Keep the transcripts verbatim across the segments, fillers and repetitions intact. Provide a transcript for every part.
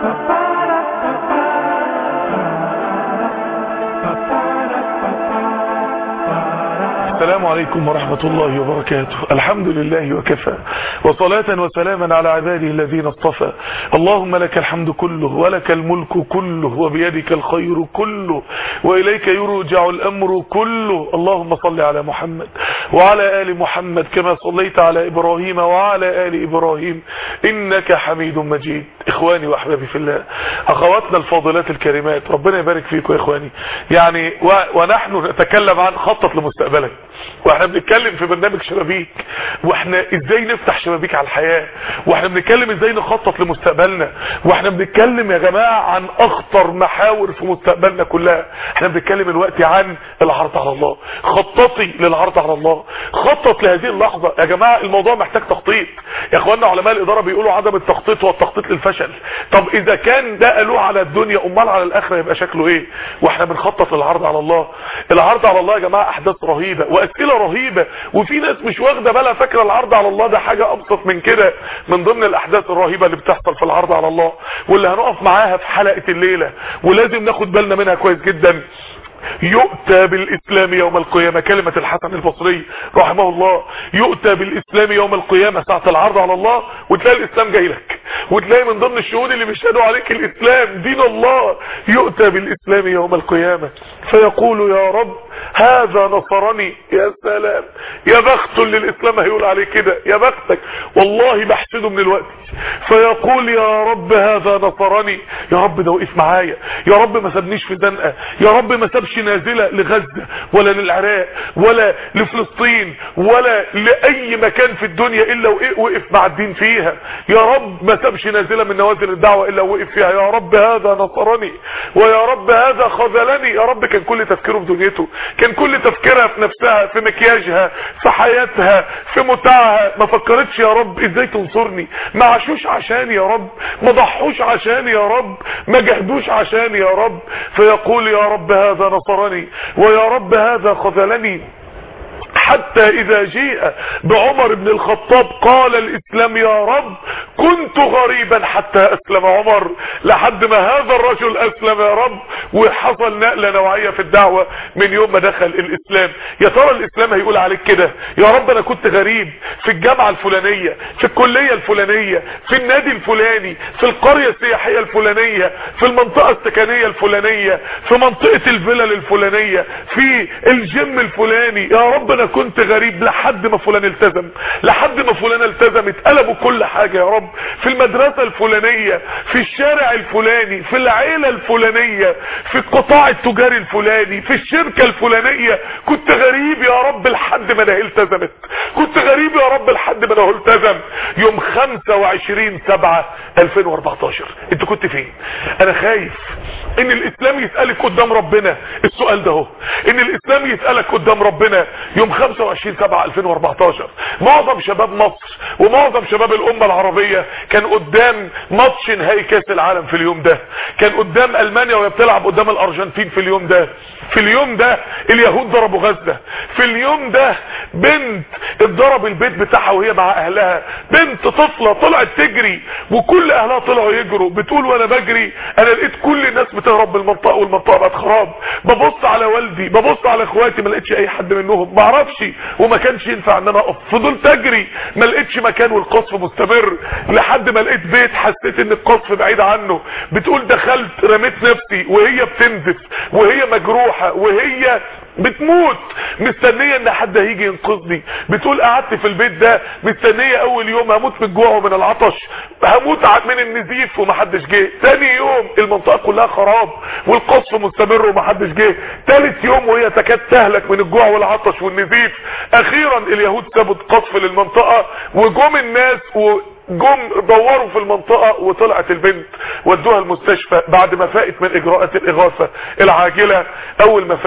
السلام عليكم ورحمة الله وبركاته. الحمد لله وكفى، وصلاة وسلاما على عباده الذين اصطفى. اللهم لك الحمد كله، ولك الملك كله، وبيدك الخير كله، وإليك يرجع الأمر كله. اللهم صل على محمد وعلى آل محمد كما صليت على إبراهيم وعلى آل إبراهيم إنك حميد مجيد. إخواني وأحبابي في الله، أخواتنا الفاضلات الكريمات، ربنا يبارك فيكم يا إخواني. يعني و... ونحن نتكلم عن خطط لمستقبلك، واحنا بنتكلم في برنامج شبابيك، واحنا ازاي نفتح شبابيك على الحياة، واحنا بنتكلم ازاي نخطط لمستقبلنا، واحنا بنتكلم يا جماعة عن اخطر محاور في مستقبلنا كلها. احنا بنتكلم الوقت عن العرض على الله. خططي للعرض على الله، خطط لهذه اللحظة يا جماعة. الموضوع محتاج تخطيط يا اخوانا. علماء الادارة بيقولوا عدم التخطيط هو التخطيط للفشل. طب اذا كان ده قالوه على الدنيا، امال على الاخرة يبقى شكله ايه؟ واحنا بنخطط للعرض على الله. العرض على الله يا جماعة احداث رهيبة واسئلة رهيبة، وفي ناس مش واخده بالها، فاكره العرض على الله ده حاجه ابسط من كده. من ضمن الاحداث الرهيبه اللي بتحصل في العرض على الله واللي هنقف معاها في حلقه الليله ولازم ناخد بالنا منها كويس جدا، يؤتى بالاسلام يوم القيامه. كلمه الحسن البصري رحمه الله، يؤتى بالاسلام يوم القيامه ساعه العرض على الله، وتلاقي الاسلام جاي لك، وتلاقي من ضمن الشهود اللي بيشهدوا عليك الاسلام دين الله. يؤتى بالاسلام يوم القيامه فيقول يا رب هذا نصرني. يا سلام، يا بخت للاسلام هيقول عليه كده، يا بختك والله بحسده من الوقت. فيقول يا رب هذا نصرني، يا رب ده وقف معايا، يا رب ما سابنيش في زنقه، يا رب ما سابش نازله لغزه ولا للعراق ولا لفلسطين ولا لاي مكان في الدنيا الا وقف مع الدين فيها. يا رب ما سابش نازله من نوازل الدعوه الا وقف فيها. يا رب هذا نصرني، ويا رب هذا خذلني. يا رب كان كل تفكيره في دنيته، كان كل تفكيرها في نفسها، في مكياجها، في حياتها، في متاعها. ما فكرتش يا رب ازاي تنصرني، ما عاشوش عشاني يا رب، ما ضحوش عشاني يا رب، ما جهدوش عشاني يا رب. فيقول يا رب هذا نصرني، ويا رب هذا خذلني. حتى اذا جيء بعمر بن الخطاب قال الاسلام يا رب كنت غريبا حتى اسلم عمر. لحد ما هذا الرجل اسلم يا رب، وحصل نقلة نوعية في الدعوة من يوم ما دخل الاسلام. يا ترى الاسلام هيقول عليك كده؟ يا رب انا كنت غريب في الجامعة الفلانية، في الكلية الفلانية، في النادي الفلاني، في القرية السياحية الفلانية، في المنطقة السكنية الفلانية، في منطقة الفلل الفلانية، في الجيم الفلاني. يا رب انا كنت غريب لحد ما فلان التزم، لحد ما فلان التزمت، قلبوا كل حاجة يا رب. في المدرسة الفلانية، في الشارع الفلاني، في العيلة الفلانية، في القطاع التجاري الفلاني، في الشركة الفلانية. كنت غريب يا رب لحد ما ده التزمت، كنت غريب يا رب لحد ما ده التزم. يوم خمسة وعشرين سبعة الفين واربعتاشر انت كنت فين؟ انا خايف ان الاسلام يسألك قدام ربنا السؤال ده هو، ان الاسلام يسألك قدام ربنا يوم خمسة وعشرين سبعة الفين واربعتاشر. معظم شباب مصر ومعظم شباب الامة العربية كان قدام ماتش نهائي كاس العالم في اليوم ده، كان قدام المانيا وهي بتلعب قدام الارجنتين في اليوم ده. في اليوم ده اليهود ضربوا غزة، في اليوم ده بنت اتضرب البيت بتاعها وهي مع اهلها، بنت طفلة طلعت تجري وكل اهلها طلعوا يجروا، بتقول وانا بجري انا لقيت كل الناس بتهرب من المنطقة والمنطقة بقت خراب. ببص على والدي، ببص على اخواتي، ما لقيتش اي حد منهم، ما اعرفش وما كانش ينفع ان انا اقف. فضلت اجري ما لقيتش مكان والقصف مستمر، لحد ما لقيت بيت حسيت ان القصف بعيد عنه. بتقول دخلت رميت نفسي وهي بتنزف وهي مجروحة وهي بتموت، مستنية ان حد هيجي ينقذني. بتقول قعدت في البيت ده مستنية اول يوم هموت من الجوع ومن العطش، هموت من النزيف ومحدش جه. تاني يوم المنطقة كلها خراب والقصف مستمر ومحدش جه. تالت يوم وهي تكاد تهلك من الجوع والعطش والنزيف. اخيرا اليهود سابوا قصف للمنطقة وجم الناس و جم دوروا في المنطقة وطلعت البنت ودوها المستشفى بعد ما فاقت من اجراءات الاغاثة العاجلة. اول ما فاقت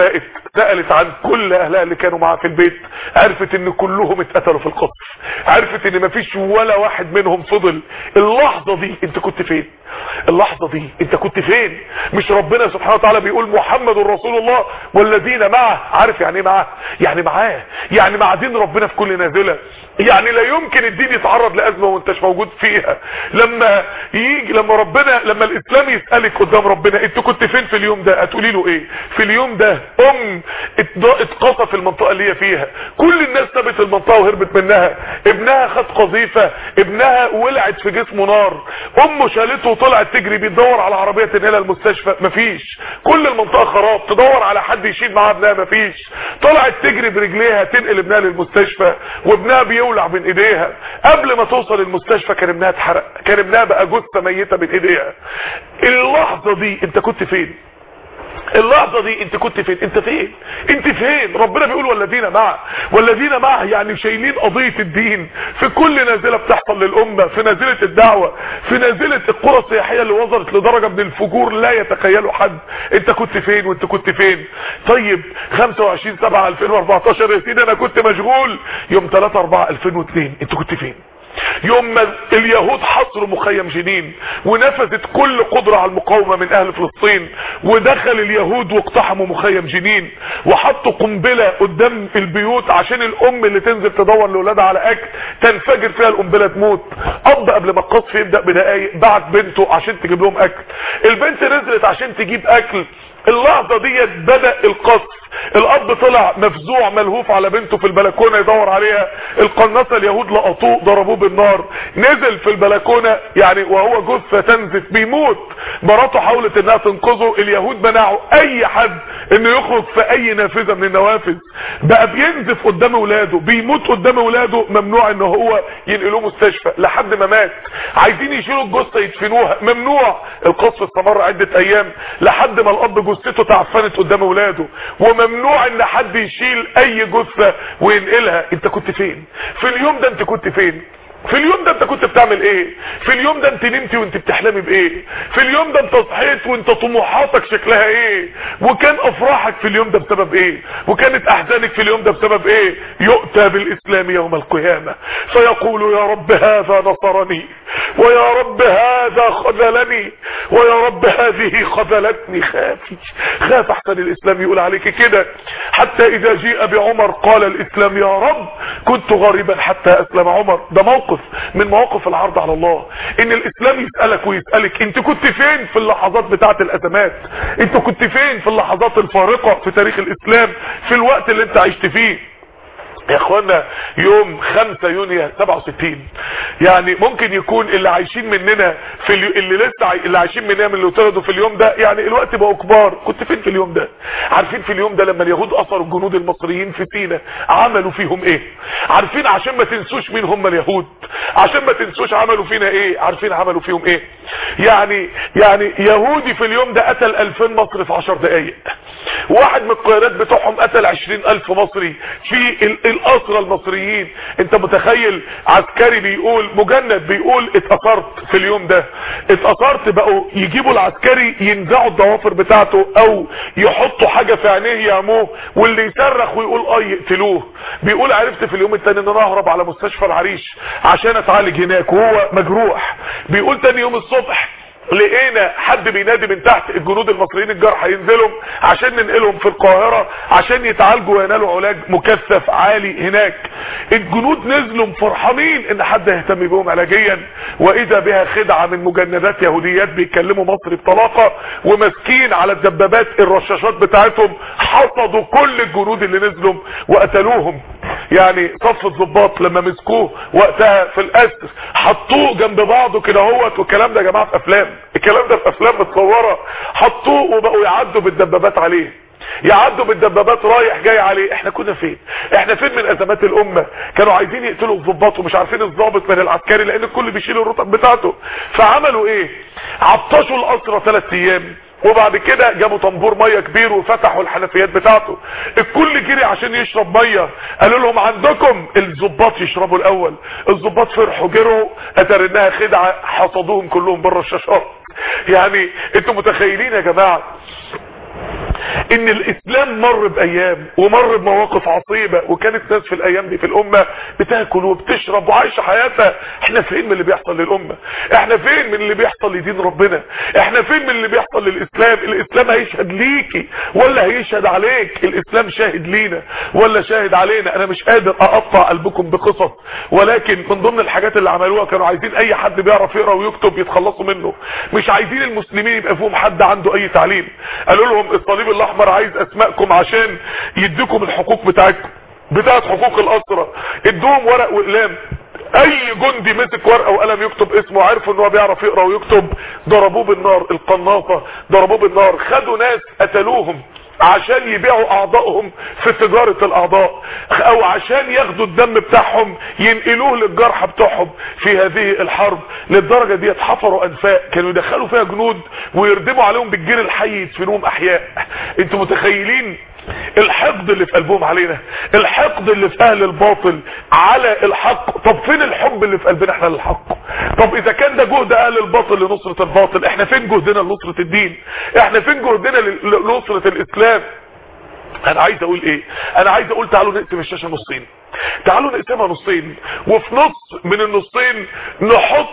سألت عن كل اهلها اللي كانوا معاها في البيت، عرفت ان كلهم اتقتلوا في القصف، عرفت ان مفيش ولا واحد منهم فضل. اللحظة دي انت كنت فين؟ اللحظة دي انت كنت فين؟ مش ربنا سبحانه وتعالى بيقول محمد رسول الله والذين معه؟ عارف يعني ايه معاه؟ يعني معاه، يعني مع دين ربنا في كل نازلة. يعني لا يمكن الدين يتعرض لأزمة وانتش موجود فيها. لما يجي لما ربنا لما الاسلام يسألك قدام ربنا انت كنت فين في اليوم ده، هتقولي له ايه؟ في اليوم ده ام اتقصف المنطقة اللي هي فيها، كل الناس سابت المنطقة وهربت منها، ابنها خد قذيفة، ابنها ولعت في جسمه نار، امه شالته وطلعت تجري بيدور على عربية تنقلها المستشفى، مفيش، كل المنطقة خراب، تدور على حد يشيل معاها ابنها، مفيش، طلعت تجري برجليها تنقل ابنها للمستشفى وابنها بيولع بين ايديها، قبل ما توصل المستشفى كان ابنها اتحرق، كان ابنها بقى جثة ميتة بين ايديها. اللحظة دي انت كنت فين؟ اللحظة دي انت كنت فين؟ انت فين؟ انت فين؟ ربنا بيقول والذين معه، والذين معه يعني شايلين قضية الدين في كل نازلة بتحصل للأمة، في نازلة الدعوة، في نازلة القرى السياحية اللي وصلت لدرجة من الفجور لا يتخيلوا حد. انت كنت فين وانت كنت فين؟ طيب خمسة وعشرين سبعة ألفين واربعتاشر يا سيدي انا كنت مشغول، يوم ثلاثة أربعة ألفين واثنين انت كنت فين؟ يوم ما اليهود حصروا مخيم جنين ونفذت كل قدرة على المقاومة من اهل فلسطين، ودخل اليهود واقتحموا مخيم جنين وحطوا قنبلة قدام البيوت عشان الام اللي تنزل تدور لاولادها على اكل تنفجر فيها القنبلة تموت. اب قبل ما القصف يبدأ بدقايق بعت بنته عشان تجيب لهم اكل، البنت نزلت عشان تجيب اكل، اللحظة ديت بدأ القصف، الاب طلع مفزوع ملهوف على بنته في البلكونة يدور عليها، القناصة اليهود لقطوه ضربوه بالنار، نزل في البلكونة يعني وهو جثة تنزف بيموت، مراته حاولت انها تنقذه، اليهود منعوا اي حد انه يخرج في اي نافذة من النوافذ، بقى بينزف قدام اولاده، بيموت قدام اولاده، ممنوع ان هو ينقلوه مستشفى لحد ما مات، عايزين يشيلوا الجثة يدفنوها ممنوع، القصف استمر عدة ايام لحد ما الاب جثته تعفنت قدام اولاده، وممنوع ان حد يشيل اي جثة وينقلها. انت كنت فين في اليوم ده؟ انت كنت فين في اليوم ده؟ انت كنت بتعمل ايه في اليوم ده؟ انت نمتي وانت بتحلمي بايه في اليوم ده؟ انت صحيت وانت طموحاتك شكلها ايه؟ وكان افراحك في اليوم ده بسبب ايه؟ وكانت احزانك في اليوم ده بسبب ايه؟ يؤتى بالاسلام يوم القيامة فيقول يا رب هذا نصرني، ويا رب هذا خذلني، ويا رب هذه خذلتني. خافي خاف احسن الاسلام يقول عليك كده. حتى اذا جيء بعمر قال الاسلام يا رب كنت غريبا حتى اسلم عمر. ده موقف من مواقف العرض على الله، ان الاسلام يسألك ويسألك انت كنت فين في اللحظات بتاعه الازمات؟ انت كنت فين في اللحظات الفارقة في تاريخ الاسلام في الوقت اللي انت عشت فيه؟ يا اخوانا يوم خمسة يونيو سبعة وستين يعني ممكن يكون اللي عايشين مننا في اليو... اللي لسه عاي... اللي عايشين مننا من اللي اتولدوا في اليوم ده يعني الوقت بقوا كبار. كنت فين في اليوم ده؟ عارفين في اليوم ده لما اليهود اثروا الجنود المصريين في سيناء عملوا فيهم ايه؟ عارفين عشان ما تنسوش مين هم اليهود، عشان ما تنسوش عملوا فينا ايه؟ عارفين عملوا فيهم ايه؟ يعني يعني يهودي في اليوم ده قتل ألفين مصري في عشر دقايق، واحد من القيادات بتوعهم قتل عشرين ألف مصري في ال... الاسرى المصريين. انت متخيل عسكري بيقول مجند بيقول اتأثرت في اليوم ده، اتأثرت بقوا يجيبوا العسكري ينزعوا الضوافر بتاعته او يحطوا حاجة في عينيه يعموه، واللي يصرخ ويقول اه يقتلوه. بيقول عرفت في اليوم التاني ان انا اهرب على مستشفى العريش عشان اتعالج هناك وهو مجروح. بيقول تاني يوم الصبح لقينا حد بينادي من تحت الجنود المصريين الجرحى ينزلوا عشان ننقلهم في القاهرة عشان يتعالجوا وينالوا علاج مكثف عالي هناك. الجنود نزلوا فرحانين ان حد يهتم بهم علاجيا، واذا بها خدعة من مجندات يهوديات بيتكلموا مصري بطلاقة وماسكين على الدبابات الرشاشات بتاعتهم، حصدوا كل الجنود اللي نزلوا وقتلوهم. يعني صف الضباط لما مسكوه وقتها في الاسر حطوه جنب بعضه كده اهوت، والكلام ده يا جماعه في افلام، الكلام ده في افلام متصوره، حطوه وبقوا يعدوا بالدبابات عليه، يعدوا بالدبابات رايح جاي عليه. احنا كنا فين؟ احنا فين من ازمات الامه؟ كانوا عايزين يقتلوا الضباط ومش عارفين الضابط من العسكري لان الكل بيشيل الرتب بتاعته، فعملوا ايه؟ عطشوا الاسرى ثلاث ايام، وبعد كده جابوا طنبور ميه كبير وفتحوا الحنفيات بتاعته، الكل جري عشان يشرب ميه، قالوا لهم عندكم. الضباط يشربوا الاول، الضباط فرحوا جروا، اتر انها خدعه، حصدوهم كلهم بره الشاشات. يعني انتوا متخيلين يا جماعه ان الاسلام مر بايام ومر بمواقف عصيبة، وكانت ناس في الايام دي في الامة بتاكل وبتشرب وعايشة حياتها. احنا فين من اللي بيحصل للامة؟ احنا فين من اللي بيحصل لدين ربنا؟ احنا فين من اللي بيحصل للاسلام؟ الاسلام هيشهد ليكي ولا هيشهد عليك؟ الاسلام شاهد لينا ولا شاهد علينا؟ انا مش قادر اقطع قلبكم بقصص، ولكن من ضمن الحاجات اللي عملوها كانوا عايزين اي حد بيعرف يقرا ويكتب يتخلصوا منه، مش عايزين المسلمين يبقى فيهم حد عنده اي تعليم. قالوا لهم الصليب الاحمر عايز اسمائكم عشان يديكم الحقوق بتاعتكم بتاعت حقوق الاسرى، ادوهم ورق واقلام. اي جندي مسك ورقه وقلم يكتب اسمه، عرفوا ان هو بيعرف يقرا ويكتب، ضربوه بالنار. القناصه ضربوه بالنار. خدوا ناس قتلوهم عشان يبيعوا اعضائهم في تجارة الاعضاء، او عشان ياخدوا الدم بتاعهم ينقلوه للجرحى بتاعهم في هذه الحرب. للدرجة دي حفروا انفاق كانوا يدخلوا فيها جنود ويردموا عليهم بالجير الحي يدفنوهم احياء. انتوا متخيلين الحقد اللي في قلبهم علينا؟ الحقد اللي في اهل الباطل على الحق. طب فين الحب اللي في قلبنا احنا للحق؟ طب اذا كان ده جهد اهل الباطل لنصرة الباطل، احنا فين جهدنا لنصرة الدين؟ احنا فين جهدنا لنصرة الاسلام؟ انا عايز اقول ايه؟ انا عايز اقول تعالوا نقسم الشاشة نصين، تعالوا نقسمها نصين، وفي نص من النصين نحط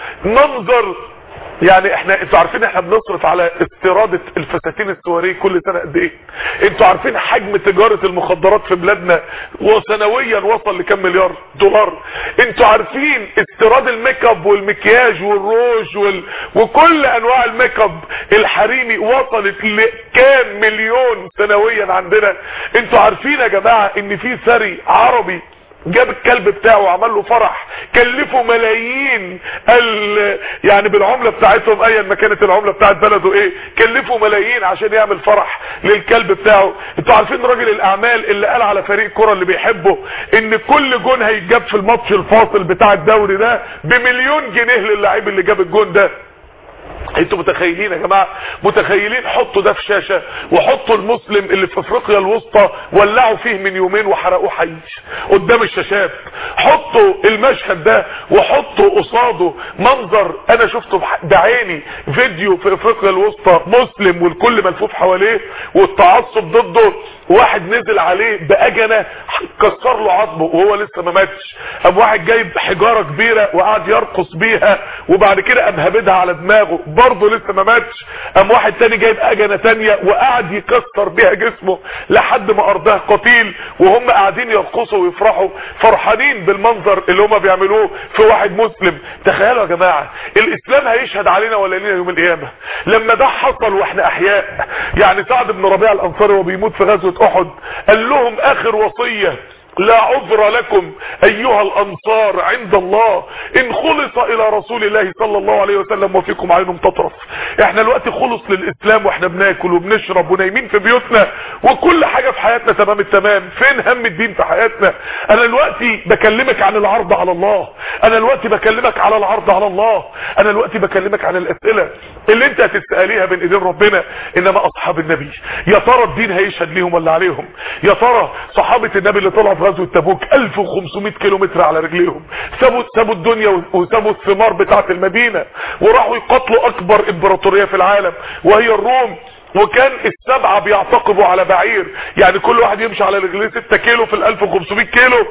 منظر. يعني احنا انتوا عارفين احنا بنصرف على استيراد الفساتين السواريه كل سنة قد ايه؟ انتوا عارفين حجم تجارة المخدرات في بلادنا وسنويا وصل لكم مليار دولار؟ انتوا عارفين استيراد الميك اب والمكياج والروج وال... وكل انواع الميك اب الحريمي وصلت لكام مليون سنويا عندنا؟ انتوا عارفين يا جماعة ان في ثري عربي جاب الكلب بتاعه وعمل له فرح كلفه ملايين ال... يعني بالعملة بتاعتهم ايا ما كانت العملة بتاعت بلده ايه، كلفه ملايين عشان يعمل فرح للكلب بتاعه. انتوا عارفين راجل الاعمال اللي قال على فريق كرة اللي بيحبه ان كل جون هيتجاب في الماتش الفاصل بتاع الدوري ده بمليون جنيه للاعب اللي جاب الجون ده؟ انتوا متخيلين يا جماعة؟ متخيلين؟ حطوا ده في شاشة وحطوا المسلم اللي في افريقيا الوسطى ولعوا فيه من يومين وحرقوه حي قدام الشاشات. حطوا المشهد ده وحطوا قصاده منظر انا شفته بعيني، فيديو في افريقيا الوسطى مسلم والكل ملفوف حواليه والتعصب ضده، واحد نزل عليه باجنة كسر له عظمه وهو لسه ما ماتش، قام واحد جايب حجارة كبيرة وقعد يرقص بيها وبعد كده قام هبدها على دماغه برضه لسه ما ماتش، قام واحد تاني جايب اجنة تانية وقعد يكسر بيها جسمه لحد ما ارضاه قتيل، وهم قاعدين يرقصوا ويفرحوا فرحانين بالمنظر اللي هم بيعملوه في واحد مسلم. تخيلوا يا جماعة الاسلام هيشهد علينا ولا لينا يوم القيامة لما ده حصل واحنا احياء؟ يعني سعد بن ربيعة الانصاري وبيموت في غزوة احد قال لهم اخر وصية: لا عذر لكم ايها الانصار عند الله ان خلص الى رسول الله صلى الله عليه وسلم وفيكم عين تطرف. احنا الوقت خلص للاسلام واحنا بناكل وبنشرب ونايمين في بيوتنا وكل حاجة في حياتنا تمام التمام، فين هم الدين في حياتنا؟ انا الوقت بكلمك عن العرض على الله، انا الوقت بكلمك على العرض على الله، انا الوقت بكلمك عن الاسئلة اللي انت هتسأليها بين ايدين ربنا. انما اصحاب النبي يا ترى الدين هيشهد ليهم ولا عليهم؟ يا ترى صحابة النبي اللي طلعوا في غزوة تبوك ألف وخمسمائة كيلو متر على رجليهم سابوا سابوا الدنيا وسابوا الثمار بتاعة المدينة وراحوا يقتلوا اكبر امبراطورية في العالم وهي الروم، وكان السبعة بيعتقبوا على بعير، يعني كل واحد يمشي على رجليه ستة كيلو في الالف وخمسمائة كيلو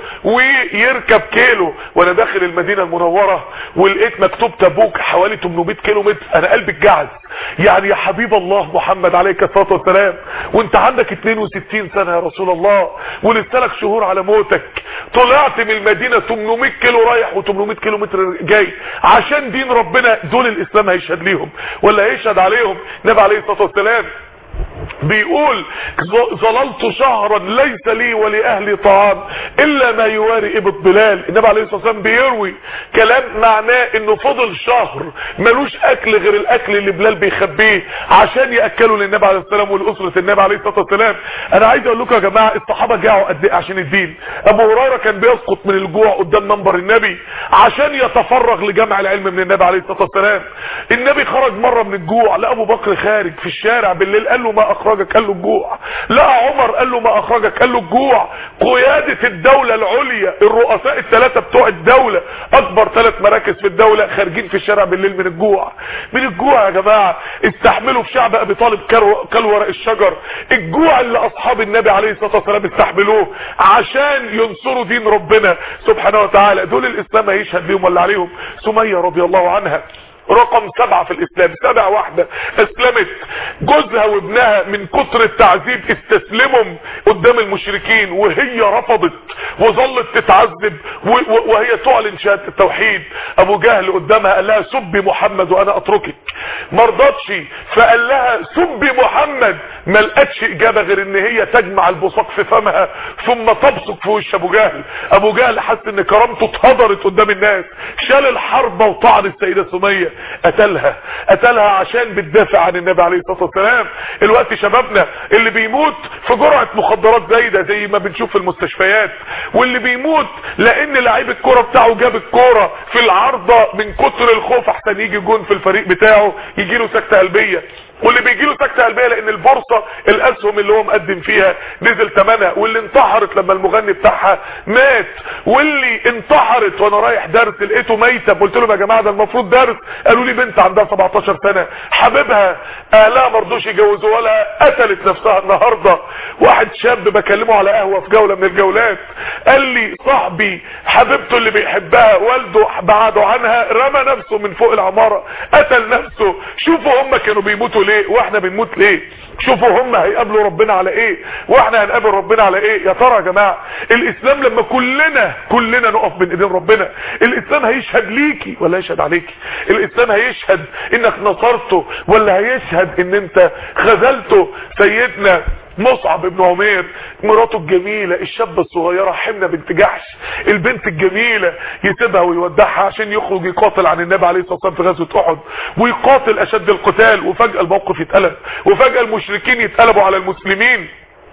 ويركب كيلو. وانا داخل المدينة المنورة ولقيت مكتوب تبوك حوالي ثمانمائة كيلو متر، انا قلبي اتجعز. يعني يا حبيب الله محمد عليك الصلاة والسلام وانت عندك اتنين وستين سنة يا رسول الله ولسه لك شهور على موتك، طلعت من المدينة ثمانمائة كيلو رايح وثمانمائة كيلو متر جاي عشان دين ربنا. دول الاسلام هيشهد ليهم ولا هيشهد عليهم؟ النبي عليه الصلاة والسلام بيقول: ظللت شهرا ليس لي ولأهلي طعام إلا ما يواري إبط بلال. النبي عليه الصلاة والسلام بيروي كلام معناه انه فضل شهر ملوش اكل غير الاكل اللي بلال بيخبيه عشان يأكلوا للنبي عليه الصلاة والسلام ولأسرة النبي عليه الصلاة والسلام. انا عايز اقول لكم يا جماعة الصحابة جاعوا قد ايه عشان الدين. ابو هريرة كان بيسقط من الجوع قدام منبر النبي عشان يتفرغ لجمع العلم من النبي عليه الصلاة والسلام. النبي خرج مرة من الجوع لأبو بكر خارج في الشارع بالليل قال له: ما اخرجك؟ قال له الجوع. لقى عمر قال له ما اخرجك؟ قال له الجوع. قيادة الدولة العليا، الرؤساء الثلاثة بتوع الدولة، اكبر ثلاث مراكز في الدولة، خارجين في الشارع بالليل من الجوع. من الجوع يا جماعة. استحملوا في شعب ابي طالب كل ورق الشجر. الجوع اللي اصحاب النبي عليه الصلاة والسلام استحملوه عشان ينصروا دين ربنا سبحانه وتعالى. دول الاسلام هيشهد ليهم ولا عليهم؟ سمية رضي الله عنها رقم سبعة في الاسلام، سبع واحدة اسلمت. جوزها وابنها من كتر التعذيب استسلموا قدام المشركين، وهي رفضت وظلت تتعذب وهي تعلن شهادة التوحيد. ابو جهل قدامها قال لها سبي محمد وانا اتركك، مرضتش فقال لها سبي محمد، ما لقتش اجابة غير ان هي تجمع البصاق في فمها ثم تبصق في وش ابو جهل. ابو جهل حس ان كرامته اتهدرت قدام الناس، شال الحربة وطعن السيدة سمية، قتلها قتلها عشان بتدافع عن النبي عليه الصلاة والسلام. الوقت شبابنا اللي بيموت في جرعة مخدرات زايدة زي ما بنشوف في المستشفيات، واللي بيموت لان لعيب الكرة بتاعه جاب الكرة في العارضة من كتر الخوف احسن يجي جون في الفريق بتاعه يجيله سكتة قلبية، واللي بيجيله سكتة قلبية لان البورصة الاسهم اللي هو مقدم فيها نزل ثمنها، واللي انتحرت لما المغني بتاعها مات، واللي انتحرت وانا رايح درس لقيته ميتة، قلت لهم يا جماعة ده المفروض درس، قالوا لي بنت عندها سبعتاشر سنة حبيبها اهلها مرضوش يجوزوا ولا قتلت نفسها. النهاردة واحد شاب بكلمه على قهوة في جولة من الجولات قال لي صاحبي حبيبته اللي بيحبها والده بعده عنها رمى نفسه من فوق العمارة قتل نفسه. شوفوا هم كانوا بيموتوا ليه واحنا بنموت ليه؟ شوفوا هم هيقابلوا ربنا على ايه واحنا هنقابل ربنا على ايه؟ يا ترى يا جماعة الاسلام لما كلنا كلنا نقف بين ايدين ربنا الاسلام هيشهد ليكي ولا هيشهد عليكي؟ الاسلام هيشهد انك نصرته ولا هيشهد ان انت خذلته؟ سيدنا مصعب بن عمير مراته الجميلة الشابة الصغيرة حمنة بنت جحش البنت الجميلة يسيبها ويودعها عشان يخرج يقاتل عن النبي عليه الصلاة والسلام في غزوة احد ويقاتل اشد القتال، وفجأة الموقف يتقلب وفجأة المشركين يتقلبوا على المسلمين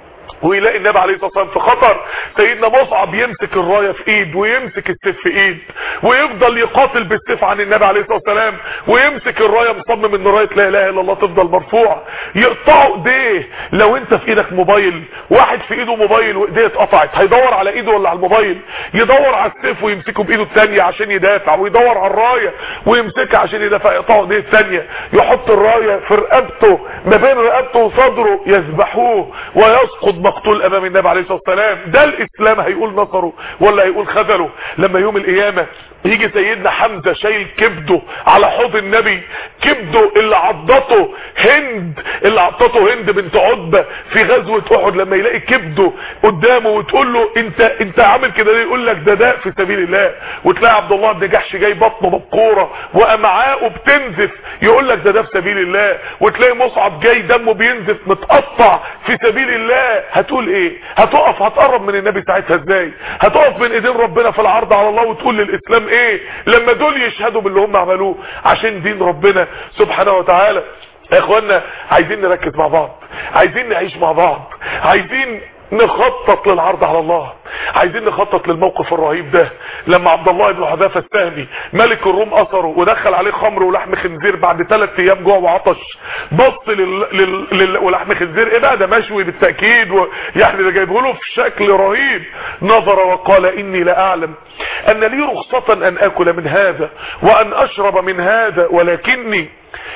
ويلاقي النبي عليه الصلاة والسلام في خطر. سيدنا مصعب يمسك الراية في ايد ويمسك السيف في ايد ويفضل يقاتل بالسيف عن النبي عليه الصلاة والسلام، ويمسك الراية مصمم ان راية لا اله الا الله تفضل مرفوعة. يقطعوا ايديه. لو انت في ايدك موبايل، واحد في ايده موبايل وايديه اتقطعت، هيدور على ايده ولا على الموبايل؟ يدور على السيف ويمسكه بايده الثانيه عشان يدافع، ويدور على الراية ويمسكها عشان يدافع. يقطعوا ايديه الثانيه، يحط الراية في رقبته ما بين رقبته وصدره، يذبحوه ويسقط مقتول امام النبي عليه الصلاة والسلام. ده الاسلام هيقول نصره ولا هيقول خذله؟ لما يوم القيامة يجي سيدنا حمزة شايل كبده على حوض النبي، كبده اللي عضته هند اللي عضته هند بنت عتبة في غزوة احد، لما يلاقي كبده قدامه وتقول له انت انت عامل كده ليه؟ يقول لك ده داء في سبيل الله. وتلاقي عبد الله بن جحش جاي بطنه مبقوره وامعاءه بتنزف، يقول لك ده ده في سبيل الله. وتلاقي مصعب جاي دمه بينزف متقطع في سبيل الله. هتقول ايه؟ هتقف هتقرب من النبي ساعتها ازاي؟ هتقف بين ايدين ربنا في العرض على الله وتقول للاسلام ايه لما دول يشهدوا باللي هم عملوه عشان دين ربنا سبحانه وتعالى؟ يا اخوانا عايزين نركز مع بعض، عايزين نعيش مع بعض، عايزين نخطط للعرض على الله، عايزين نخطط للموقف الرهيب ده. لما عبد الله بن حذافة السهمي ملك الروم اثره ودخل عليه خمر ولحم خنزير بعد ثلاث ايام جوع وعطش، بص لل... لل... لل... ولحم خنزير ايه بقى ده؟ مشوي بالتاكيد و... يعني ده جايبه له في شكل رهيب. نظر وقال اني لا اعلم ان لي رخصة ان اكل من هذا وان اشرب من هذا، ولكني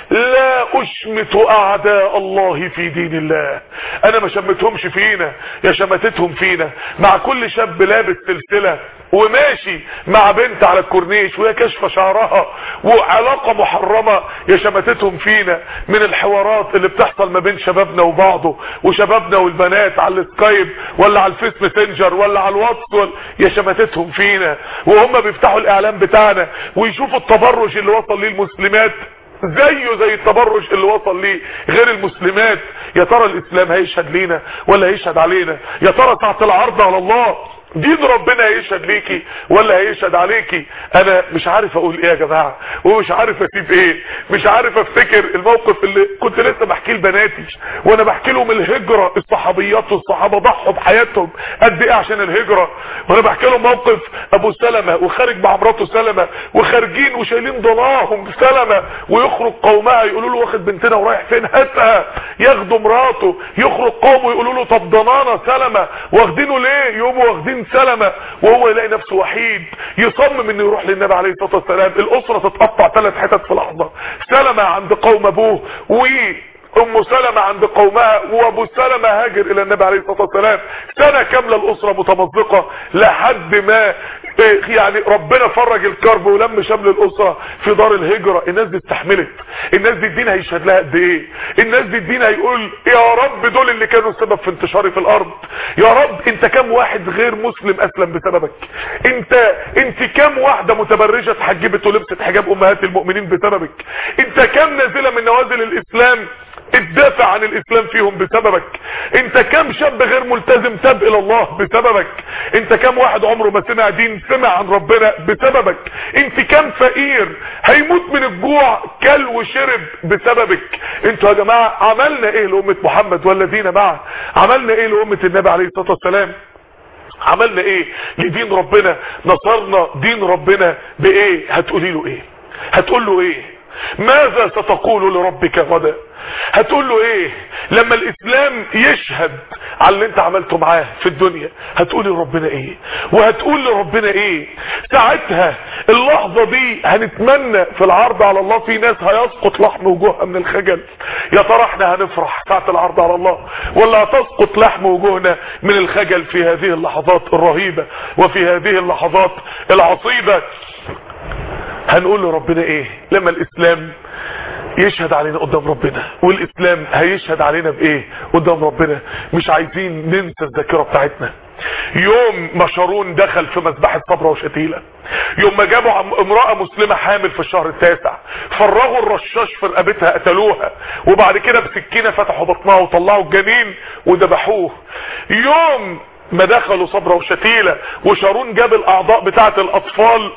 لا اشمت اعداء الله في دين الله. انا ما شمتهمش فينا، يا شمتتهم فينا. مع كل شاب لابس سلسلة وماشي مع بنت على الكورنيش وهي كشفة شعرها وعلاقة محرمة، يا شمتتهم فينا. من الحوارات اللي بتحصل ما بين شبابنا وبعضه وشبابنا والبنات على السكايب ولا على الفيس ماسنجر ولا على الواتس ولا، يا شمتتهم فينا. وهم بيفتحوا الاعلام بتاعنا ويشوفوا التبرج اللي وصل ليه المسلمات زيه زي التبرج اللي وصل ليه غير المسلمات. يا ترى الاسلام هيشهد لينا ولا هيشهد علينا؟ يا ترى ساعة العرض على الله دين ربنا هيشهد ليكي ولا هيشهد عليكي؟ انا مش عارف اقول ايه يا جماعه، ومش عارف اسيب ايه، مش عارف افتكر الموقف اللي كنت لسه بحكيه لبناتي وانا بحكي لهم الهجره، الصحابيات والصحابه ضحوا بحياتهم قد ايه عشان الهجره، وانا بحكي لهم موقف ابو سلمة وخارج مع مراته سلمة وخارجين وشايلين ضناهم سلمة، ويخرج قومها يقولوا له واخد بنتنا ورايح فين؟ هاتها. ياخدوا مراته، يخرج قومه يقولوا له طب ضنانا سلمة واخدينه ليه؟ يقوموا واخدين سلمة، وهو يلاقي نفسه وحيد يصمم انه يروح للنبي عليه الصلاه والسلام. الاسره تتقطع ثلاث حتت في لحظه، سلمة عند قوم ابوه و ام سلمة عند قومها، وابو سلمة هاجر الى النبي عليه الصلاه والسلام. سنه كامله الاسره متمزقه لحد ما يعني ربنا فرج الكرب ولم شمل الاسره في دار الهجره. الناس دي استحملت، الناس دي الدين هيشهد لها قد ايه، الناس دي الدين هيقول يا رب دول اللي كانوا السبب في انتشاري في الارض. يا رب انت كم واحد غير مسلم اسلم بسببك، انت انت كم واحده متبرجه اتحجبت ولبست حجاب امهات المؤمنين بسببك، انت كم نازله من نوازل الاسلام اتدافع عن الاسلام فيهم بسببك، انت كم شاب غير ملتزم تاب الى الله بسببك، انت كم واحد عمره ما سمع دين سمع عن ربنا بسببك، انت كم فقير هيموت من الجوع كل وشرب بسببك. انتوا يا جماعة عملنا ايه لأمة محمد والذين معه؟ عملنا ايه لأمة النبي عليه الصلاة والسلام؟ عملنا ايه لدين ربنا؟ نصرنا دين ربنا بايه؟ هتقولي له ايه؟ هتقول له ايه؟ ماذا ستقول لربك غدا؟ هتقول له ايه لما الاسلام يشهد على اللي انت عملته معاه في الدنيا؟ هتقول لربنا ايه وهتقول لربنا ايه؟ ساعتها اللحظة دي هنتمنى في العرض على الله، في ناس هيسقط لحم وجوهها من الخجل. يا ترى احنا هنفرح ساعة العرض على الله ولا هتسقط لحم وجوهنا من الخجل في هذه اللحظات الرهيبة وفي هذه اللحظات العصيبة؟ هنقول لربنا ايه لما الاسلام يشهد علينا قدام ربنا؟ والاسلام هيشهد علينا بايه قدام ربنا؟ مش عايزين ننسى الذاكره بتاعتنا. يوم ما شارون دخل في مذبحة صبرا وشتيلة، يوم ما جابوا امرأة مسلمة حامل في الشهر التاسع، فرغوا الرشاش في رقبتها قتلوها، وبعد كده بسكينة فتحوا بطنها وطلعوا الجنين وذبحوه. يوم ما دخلوا صبرا وشتيلة وشارون جاب الاعضاء بتاعت الاطفال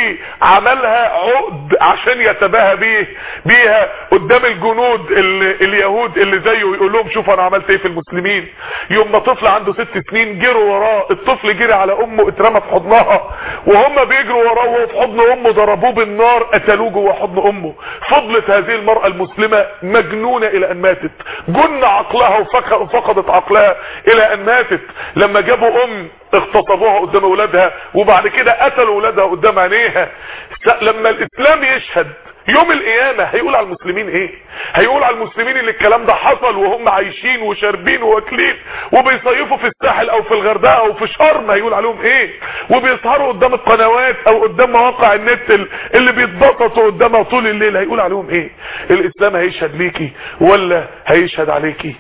وعملها عقد عشان يتباهى بيه بيها قدام الجنود اليهود اللي زيه، يقول لهم شوفوا انا عملت ايه في المسلمين. يوم ما طفل عنده ست سنين جروا وراه، الطفل جري على امه اترمى في حضنها، وهم بيجروا وراه وهو في حضن امه ضربوه بالنار قتلوه جوه حضن امه. فضلت هذه المرأة المسلمة مجنونة الى ان ماتت، جن عقلها وفقدت عقلها الى ان ماتت. لما جابوا ام اغتصبوها قدام اولادها وبعد كده قتلوا اولادها قدام عينيها. لما الاسلام يشهد يوم القيامة هيقول على المسلمين ايه؟ هيقول على المسلمين اللي الكلام ده حصل وهم عايشين وشاربين واكلين وبيصيفوا في الساحل او في الغردقة او في شرم، هيقول عليهم ايه؟ وبيسهروا قدام القنوات او قدام مواقع النت اللي بيتبسطوا قدامها طول الليل، هيقول عليهم ايه؟ الاسلام هيشهد ليكي ولا هيشهد عليكي؟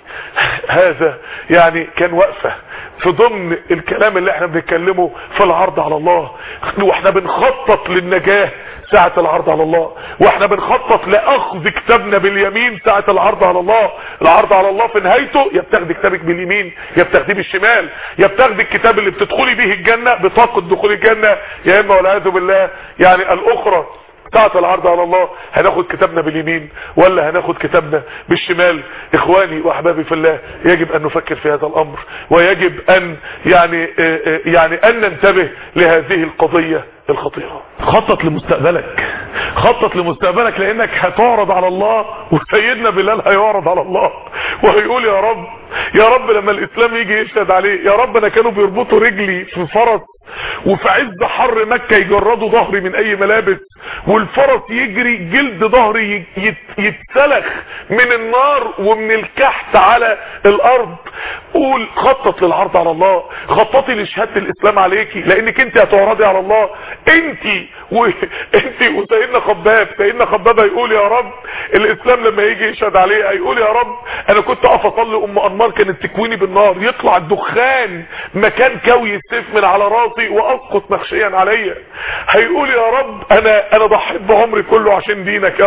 هذا يعني كان وقفة في ضمن الكلام اللي احنا بنتكلمه في العرض على الله، واحنا بنخطط للنجاة ساعة العرض على الله، واحنا بنخطط لاخذ كتابنا باليمين ساعة العرض على الله. العرض على الله في نهايته يا بتاخدي كتابك باليمين يا بتاخديه بالشمال، يا بتاخدي الكتاب اللي بتدخلي به الجنة بطاقة دخول الجنة، يا اما والعياذ بالله يعني الاخرى ساعة العرض على الله هناخد كتابنا باليمين ولا هناخد كتابنا بالشمال؟ اخواني واحبابي في الله، يجب ان نفكر في هذا الامر، ويجب ان يعني يعني ان ننتبه لهذه القضية الخطيرة. خطط لمستقبلك، خطط لمستقبلك، لانك هتعرض على الله، وسيدنا بلال هيعرض على الله وهيقول يا رب يا رب لما الاسلام يجي يشهد عليه، يا رب انا كانوا بيربطوا رجلي في فرس وفي عز حر مكة يجردوا ظهري من اي ملابس، والفرس يجري جلد ظهري يتسلخ من النار ومن الكحت على الارض. قول خطط للعرض على الله، خططي لشهادة الاسلام عليكي، لانك انت هتعرضي على الله انت و... انت وسيدنا خباب. سيدنا خباب هيقول يا رب الاسلام لما يجي يشهد عليه هيقول يا رب انا كنت اقف اصلي ام انمار كانت تكويني بالنار، يطلع الدخان مكان كوي السيف من على راسي واسقط مخشيا عليا. هيقول يا رب انا انا ضحيت بعمري كله عشان دينك يا رب.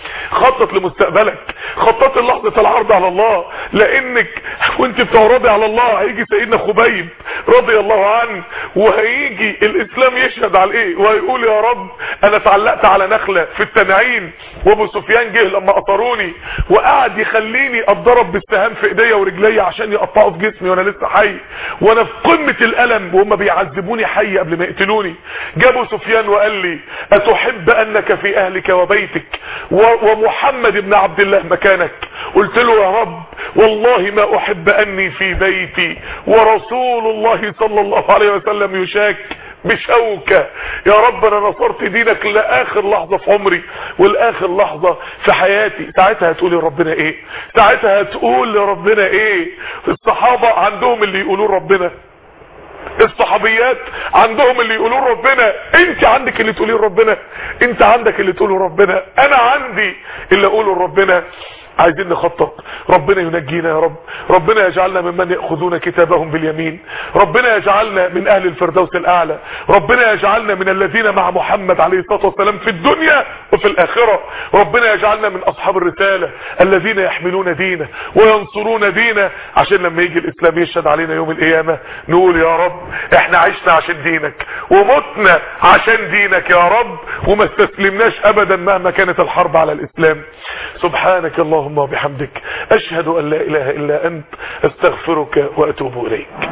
خطط لمستقبلك، خطط للحظة العرض على الله، لانك وانت بتعرضي على الله هيجي سيدنا خبيب رضي الله عنه وهيجي الاسلام يشهد على ايه وهيقول يا رب انا اتعلقت على نخلة في التنعيم وابو سفيان جه لما قطروني وقعد يخليني اتضرب بالسهام في ايديا ورجليا عشان يقطعوا في جسمي وانا لسه حي وانا في قمة الالم وهم بيعذبوني حي قبل ما يقتلوني. جابوا سفيان وقال لي اتحب انك في اهلك وبيتك ومحمد بن عبد الله مكانك؟ قلت له يا رب والله ما احب اني في بيتي ورسول الله صلى الله عليه وسلم يشاك بشوكة. يا رب انا نصرت دينك لاخر لحظة في عمري والاخر لحظة في حياتي. ساعتها هتقول لربنا ايه؟ ساعتها هتقول لربنا ايه؟ الصحابة عندهم اللي يقولوا ربنا، الصحابيات عندهم اللي يقولوا ربنا، انت عندك اللي تقوليه ربنا، انت عندك اللي تقوله ربنا، انا عندي اللي اقوله ربنا. عايزين نخطط، ربنا ينجينا يا رب، ربنا يجعلنا ممن يأخذون كتابهم باليمين، ربنا يجعلنا من اهل الفردوس الاعلى، ربنا يجعلنا من الذين مع محمد عليه الصلاة والسلام في الدنيا وفي الاخرة، ربنا يجعلنا من اصحاب الرسالة الذين يحملون دينه وينصرون دينه عشان لما يجي الاسلام يشهد علينا يوم القيامة نقول يا رب احنا عشنا عشان دينك ومتنا عشان دينك يا رب وما استسلمناش ابدا مهما كانت الحرب على الاسلام. سبحانك اللهم وبحمدك اشهد ان لا اله الا انت استغفرك واتوب اليك.